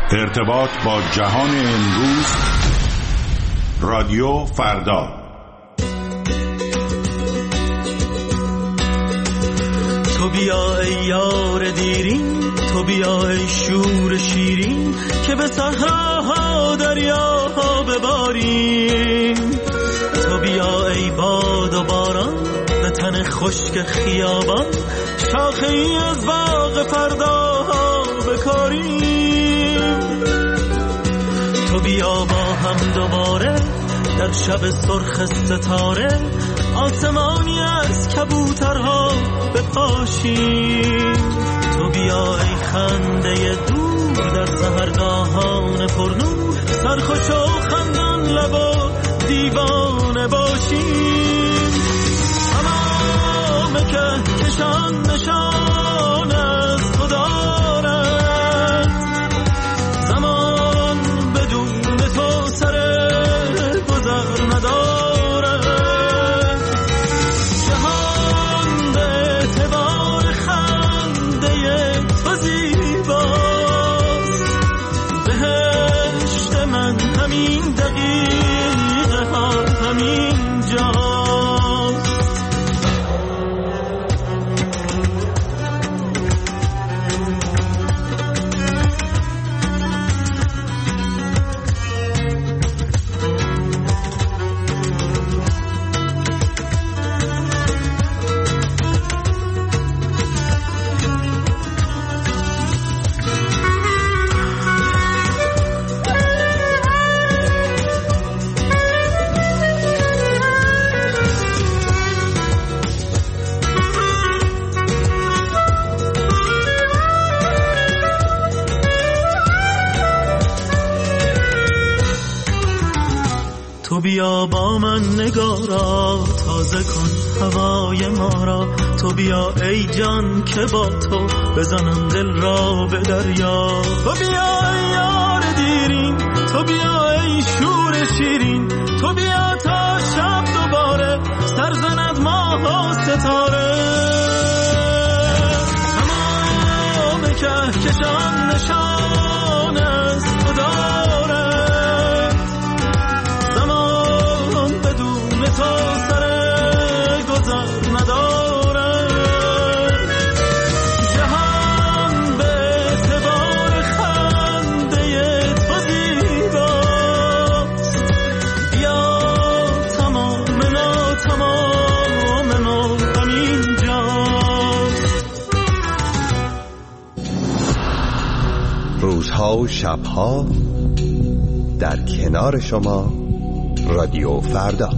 ارتباط با جهان امروز، رادیو فردا. تو بیا ای یار دیرین، تو بیا ای شور شیرین، که به صحراها دریاها بباریم. تو بیا ای باد و باران، به تن خشک خیابان، شاخه ای از باغ فرداها بکاریم. تو بیا با هم دوباره در شب سرخ ستاره، آسمانی از کبوترها بپاشیم. تو بیا ای خنده دور در سحرگاهان پرنور، سرخوش و خندان لب و دیوانه باشیم. تمام کهکشان نشان از تو دارد، زمان بدون تو سر گذر ندارد. جهان به اعتبار خنده تو زیباست، بهشت من همین دقیقه ها همین جاست. تو بیا با من نگارا، تازه کن هوای ما را. تو بیا ای جان که با تو بزنم دل را به دریا. تو بیا ای یار دیرین، تو بیا ای شور شیرین، تو بیا تا شب دوباره سر زند ماه و ستاره. تمام کهکشان نشان از تو داره، تو سر گذر نداره. جهان به اعتبار خنده تو زیباست، بیا تمام ما همین جاست. روزها و شبها در کنار شما، رادیو فردا.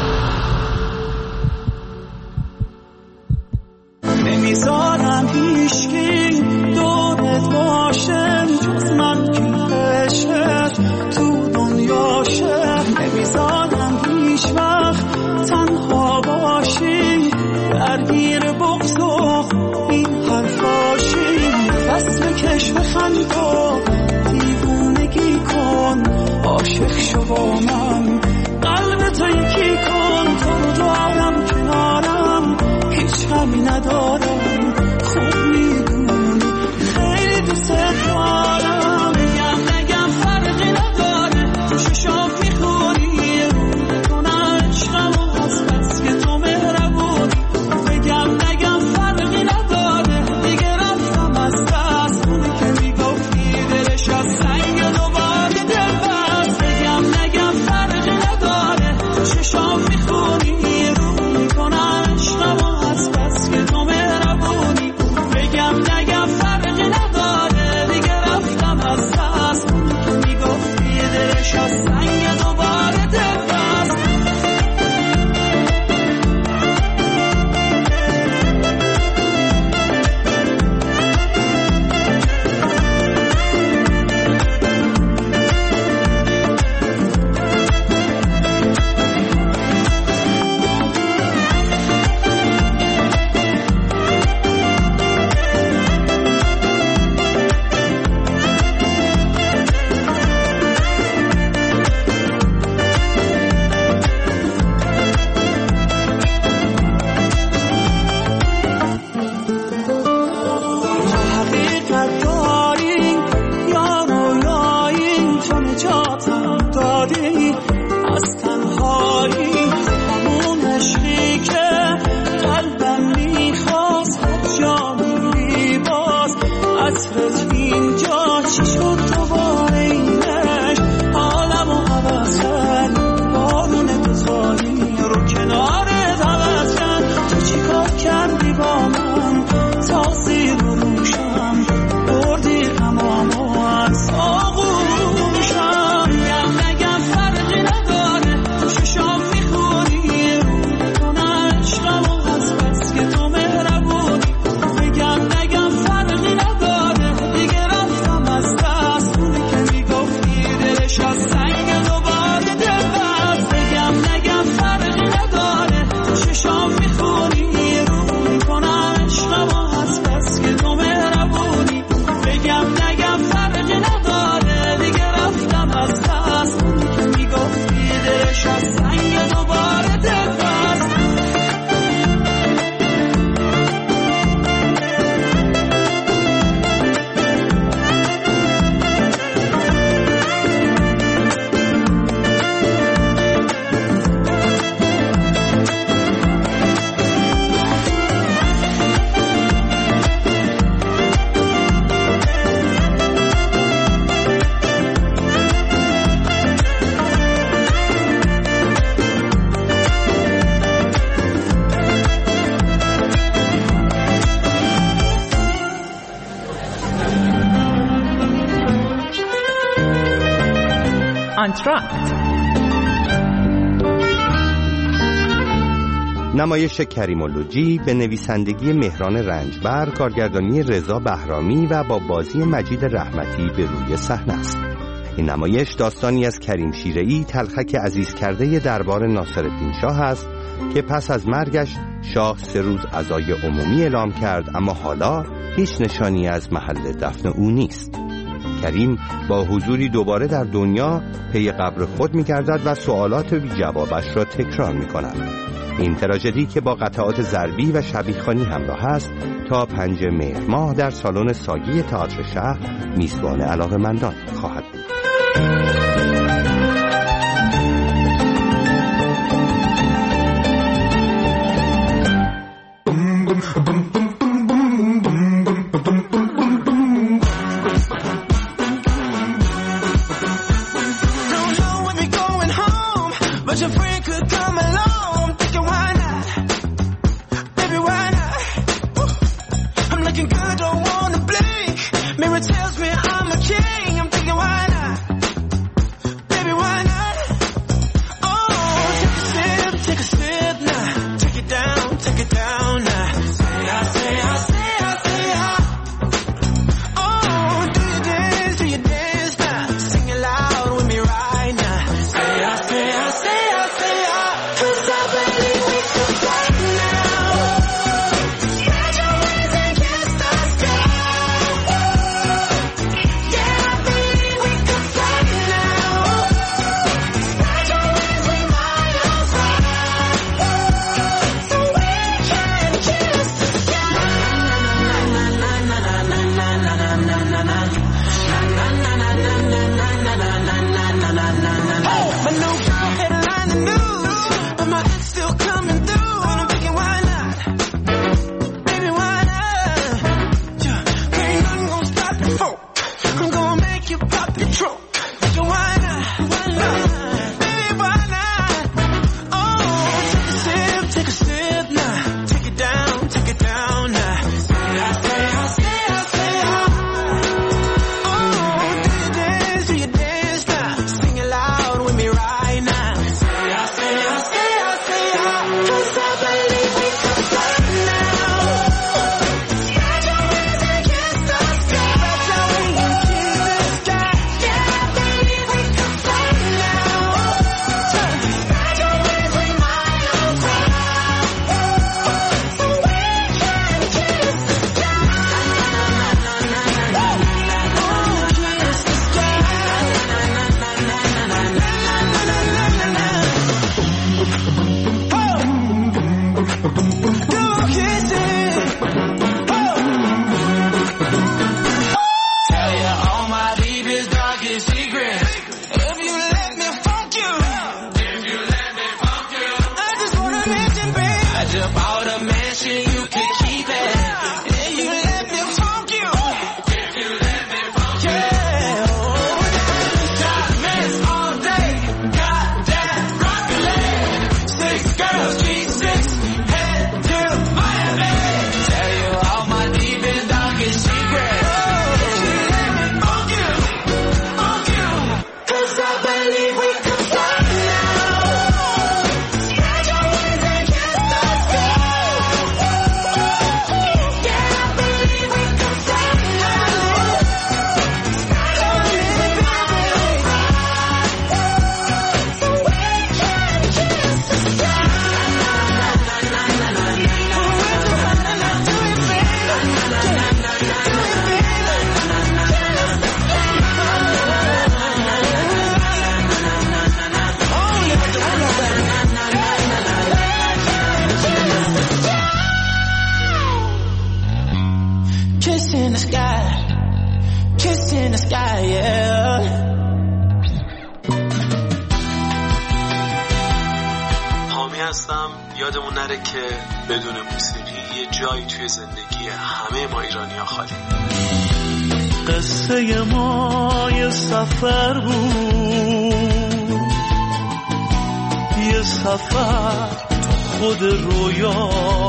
نمیذارم هیچکی دورت باشه جز من که عشقت تو دنیاشه. نمیذارم هیچ وقت تنها باشی، درگیر بغض و این حرفاشی. دست بکش بخند و دیوونگی کن، عاشق شو با من، قلب تو یکی کن. تو رو دارم کنارم، هیچ غمی ندارم، خوب میدونی خیلی دوست دارم. نگم فرقی نداره، تو ششام میخوری رو میکنم عشقم و از بس که تو مهربونی. نگم فرقی نداره، دیگه رفتم از دست، اونی که میگفتی دلش از سنگ دوباره دل بست. نگم فرقی نداره، تو ششام میخوری رو میکنم عشقم و از بس که تو مهربونی. یادت اینجا چی شد دوباره اینش حالم و عوض کرد بارون بزاری رو کنارت عوض کرد تو چی کار کردی با من تا زیر روشم بردی غمام و از آغوشم نگم فرقی نداره تو ششام میخوری رو کنه عشقم و از بس که تو مهربونی نگم فرقی نداره دیگه رفتم از دست اونی که میگفتی دلش از سنگ دوباره دل بست نگم فرقی نداره تو ششام میخوری رو کنه عشقم و از بس که تو مهربونی نگم فرقی نداره دیگه رفتم از دست اونی که میگفتی دلش از سنگ دوباره دل بست آنتراکت. نمایش کریم اللوجی به نویسندگی مهران رنجبر، کارگردانی رضا بهرامی و با بازی مجید رحمتی به روی صحنه است. این نمایش داستانی از کریم شیره‌ای، تلخک عزیز کرده دربار ناصرالدین شاه است که پس از مرگش شاه 3 روز عزای عمومی اعلام کرد، اما حالا هیچ نشانی از محل دفن او نیست. کریم با حضوری دوباره در دنیا پی قبر خود می‌گردد و سوالات بی جوابش را تکرار می‌کند. این تراژدی که با قطعات ضربی و شبیه‌خوانی همراه است تا 5 مهر ماه در سالن ساگی تئاتر شهر میزبان علاقه‌مندان خواهد بود. in the sky, yeah. هستم. یادمون نره که بدون موسیقی یه جایی توی زندگی همه ما ایرانی‌ها خالی. قصه ما یه سفر بود، یه سفر خود رویا،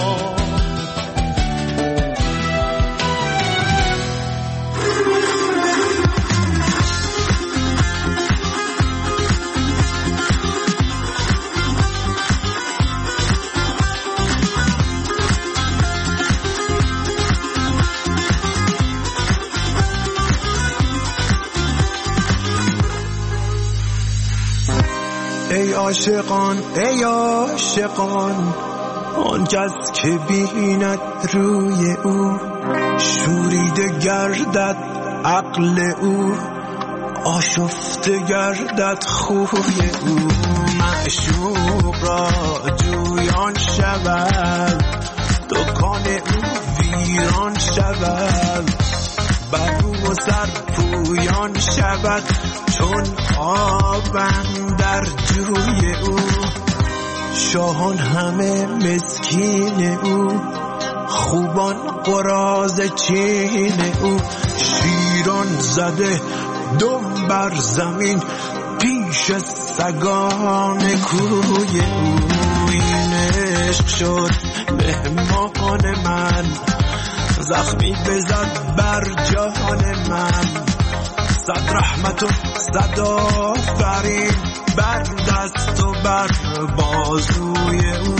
ای عاشقان ای عاشقان، آن کس که بیند روی او شوریده گردد عقل او، آشفته گردد خوی او. معشوق را جویان شود، دکان او ویران شود، بر رو و سر پویان شود چون آبم در جوی او. شاهان همه مسکین او، خوبان قراض چین او. شیران زده دم بر زمین پیش سگان کوی او. این عشق شد مهمان من، زخمی بزد بر جان من. صد رحمت و صد آفرین بر دست و بر بازوی او.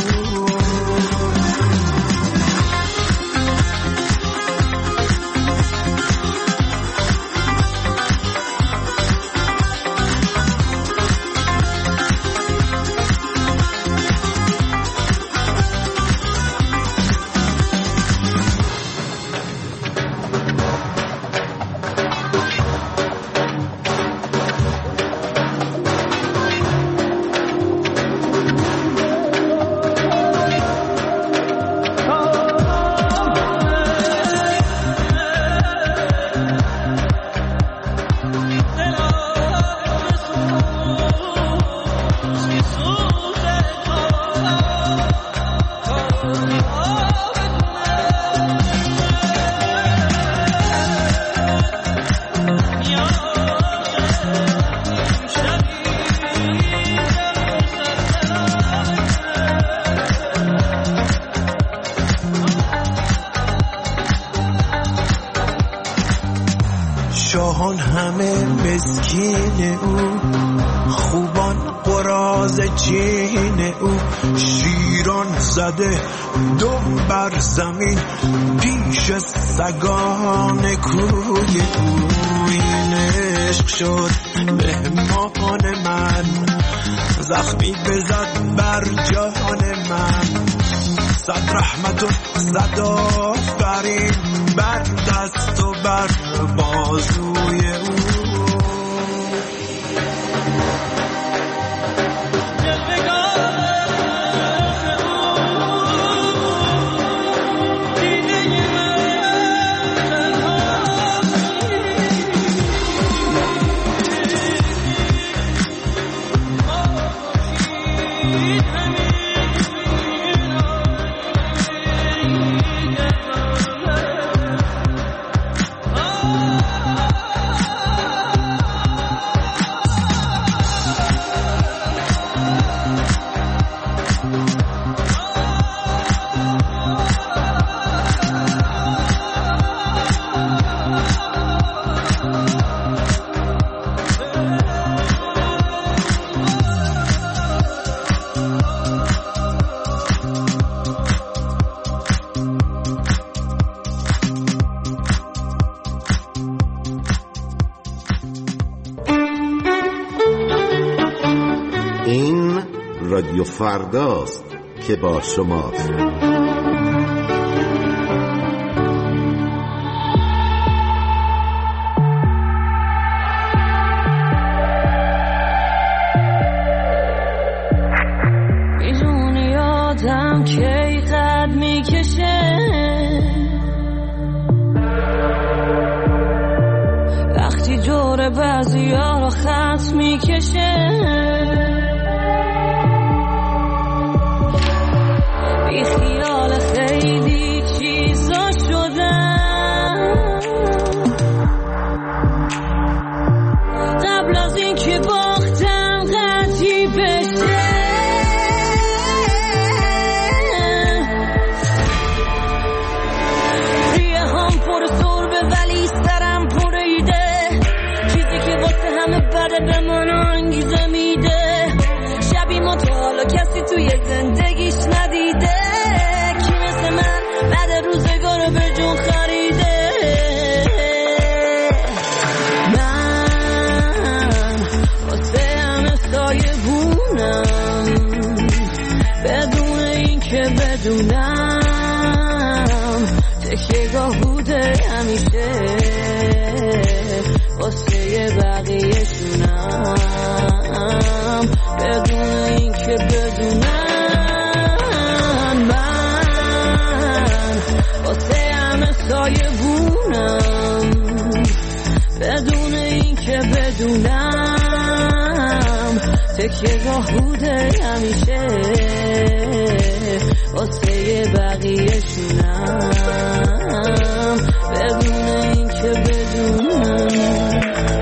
شاهان همه مسکین او، خوبان قراض چین او. شیران زده دم بر زمین پیش سگان کوی او. این عشق شد مهمان من، زخمی بزد بر جان من. صد رحمت و صد آفرین بر دست و بر بازوی او. این رادیو فرداست که با شماست. میدونی آدم کی قد میکشه، کسی جور بعضی ها رو خط میکشه بی خیال خیلی چیزا شدم قبل از این که باختم قطعی بشه ریه هم پر سربه ولی سرم پریده چیزی که واسه همه بده به من انگیزه میده شبی ما تا حالا کسی توی زندگیش ندیده کی مثل من بعد روزگار رو به جون خریده من واسه همه سایه بونم بدون این که بدونم تکیه‌گاه بوده همیشه واسه بقیه‌شونم بدون این که بدونم من واسه همه سایه بونم بدون این که بدونم تکیه‌گاه بوده همیشه واسه بقیه‌شونم بدون این که بدونم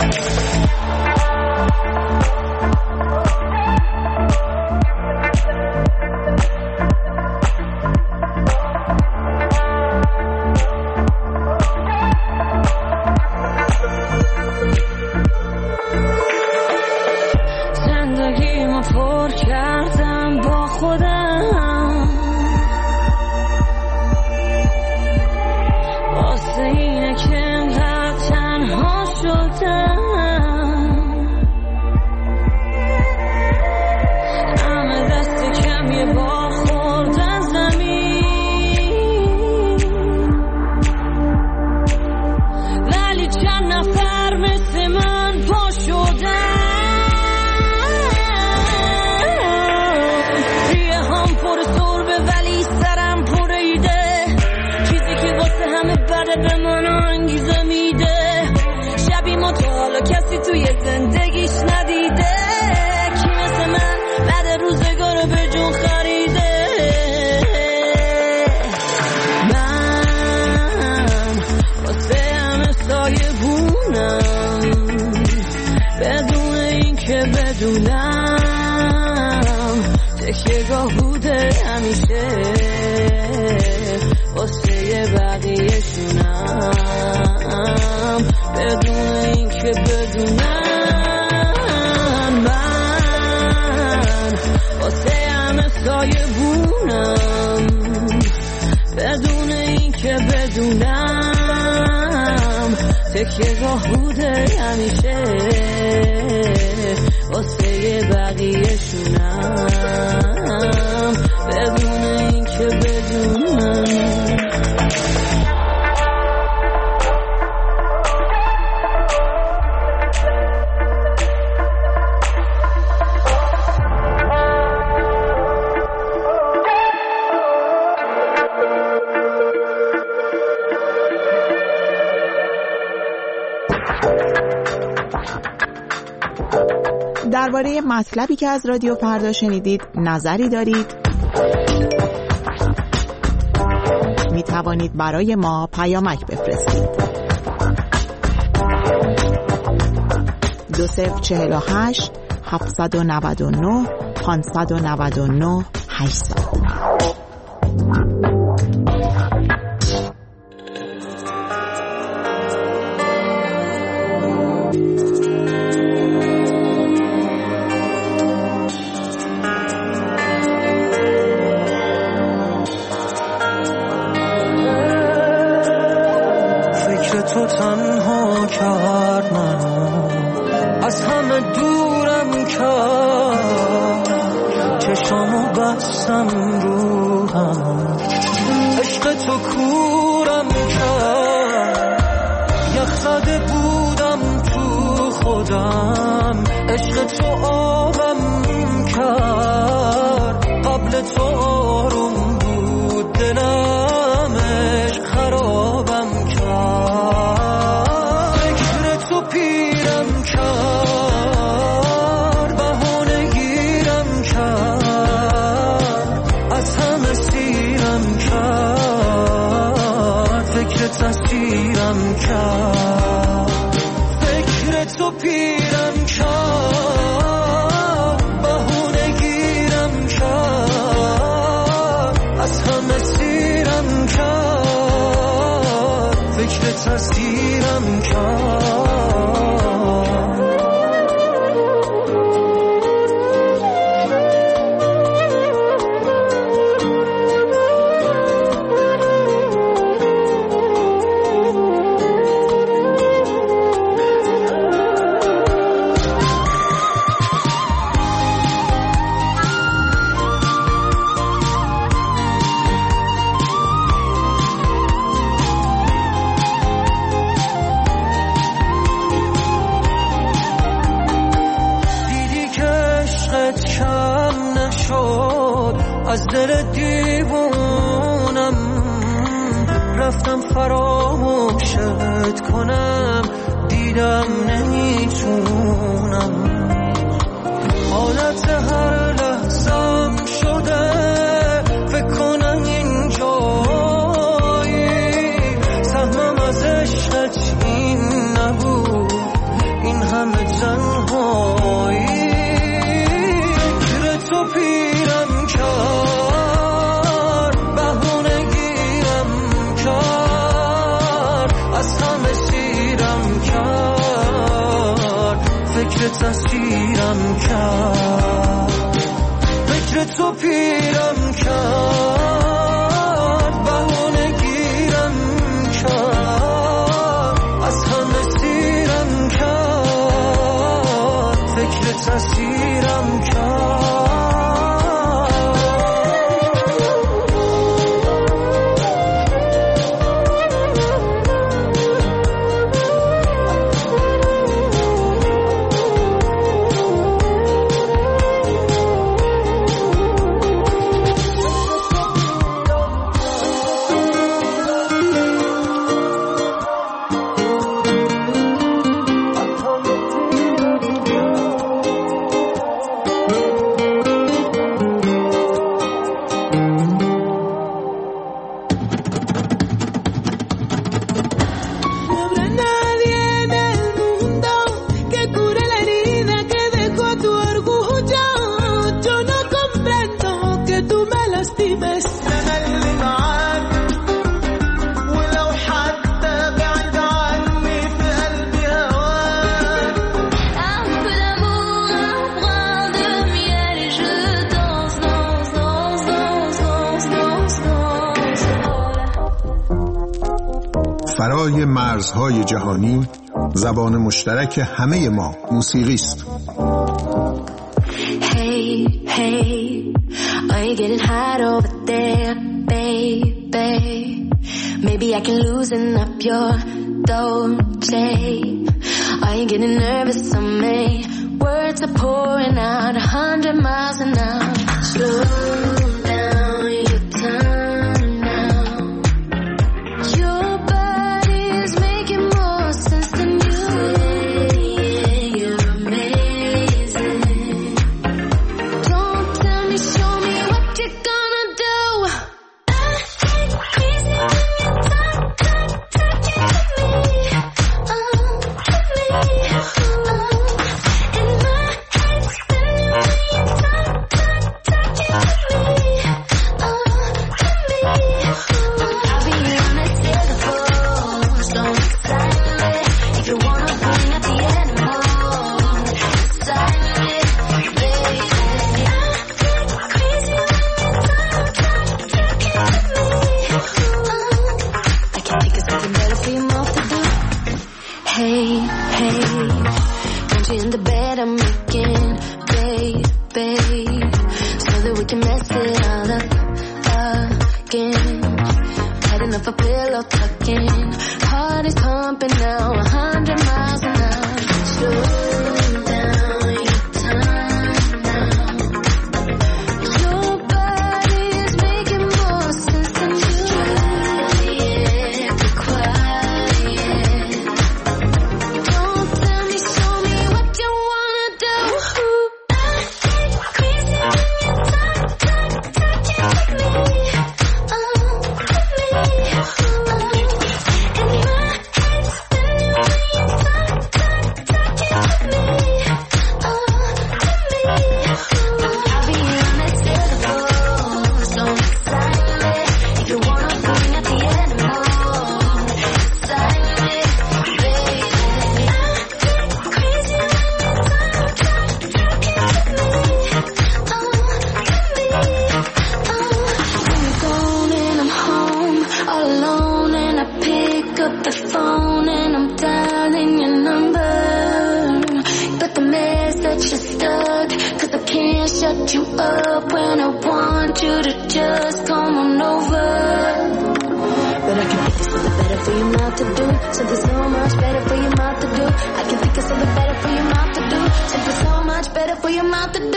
پر کردم با خودم واسه اینه که انقدر تنها شدم همه دست کم یه بار خوردن زمین ولی چند نفر مثل من پا شدن ولی سرم پریده چیزی که واسه همه بده به من انگیزه میده شبی ما تا حالا کسی توی زندگیش ندیده کی مثل من بعد روزگار رو به جون خریده من واسه همه سایه بونم بدون این که بدونم تکیه‌گاه بوده همیشه واسه بقیه‌شونم بدون این که بدونم من واسه همه سایه بونم بدون این که بدونم تکیه‌گاه بوده همیشه واسه بقیه‌شونم بدون این که بدونم درباره مطلبی که از رادیو فردا شنیدید نظری دارید؟ می توانید برای ما پیامک بفرستید. 2048 799 599 800. تو تنها کرد منو از همه دورم کرد چشامو بستم رو هم عشق تو کورم کرد یخ زده بودم تو خودم عشق تو آبم کرد قبل تو آروم بود دلم عشق خرابم کرد فکر تو تو پیرم کرد، بهونه گیرم کرد، از همه سیرم کرد، فکرت اسیرم کرد. از دل دیوونم رفتم فراموشت کنم، دیدم نمیتونم، حالت هر لحظم شده فکر کنم اینجایی، سهمم از عشقت این نبود، این همه تنهایی، فکر تو پیرم کرد، بهونه گیرم کرد، از همه سیرم کرد، فکر تسیرم کرد، فکر تو پیرم کرد، بهونه گیرم کرد، از همه سیرم کرد، فکر تسیرم کرد. فرای مرزهای جهانی، زبان مشترک همه ما موسیقی است. Hey, hey, are you getting hot over there, baby? Maybe I can loosen up your Dolce. Are you getting nervous on me? Words are pouring out 100 miles an hour. Slow down your time now. Your body is making more sense than you. Yeah, you're amazing. Don't tell me, show me what you're gonna do. I ain't crazy when you talk to me. Give me, in my head spinning when you talk to me. I'll be honest, it's the force, don't excite me. If you wanna bring up the animal, excite me, baby. I get crazy when you talk to me. I can't think of something better for your mouth to do. Hey, hey, want you in the bed I'm making, baby, so that we can mess it all up again. Had enough of pillow talking, heart is pumping now 100 miles an hour. Slow down your time now. Your body is making more sense than you. Be quiet. Don't tell me, show me what you wanna do. I get crazy when you talk to me. In my head spinning when you talk hit you up when I want you to just come on over. But I can think of something better for your mouth to do. Something so much better for your mouth to do. I can think of something better for your mouth to do. Something so much better for your mouth to do.